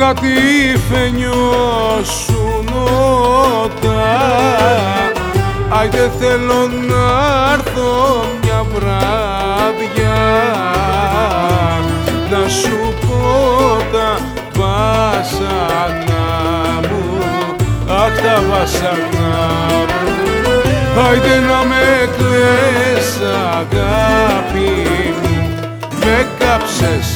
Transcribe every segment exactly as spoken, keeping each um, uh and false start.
κατηφενιό σου νότα. Άιντε θέλω να έρθω μια βράδια να σου πω τα βάσανα μου, αχ τα βάσανα μου. Άιντε να με κλαις αγάπη μου, με κάψες.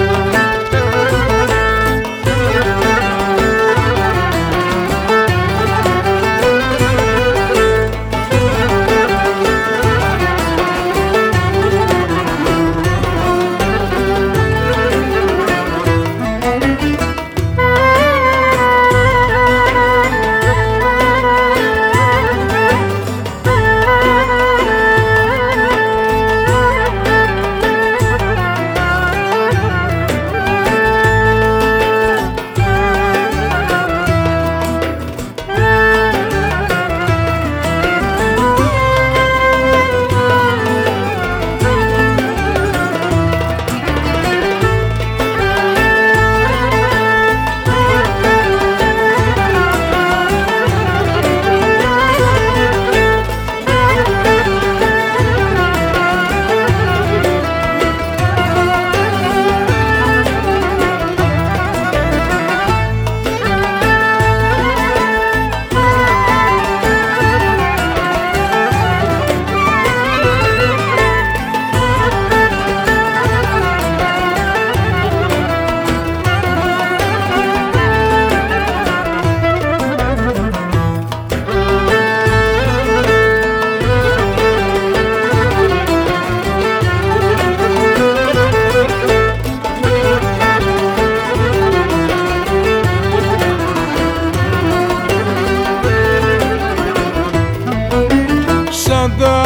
Σαν τα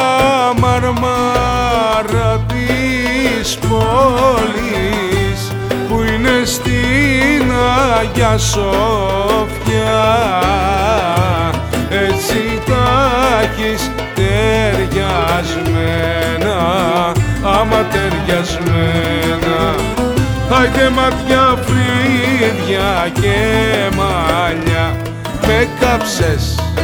μαρμάρα της πόλης που είναι στην Αγία Σόφια, έτσι τα έχεις ταιριασμένα, άμα ταιριασμένα. Άιντε μάτια, φρύδια και μαλλιά, με κάψες.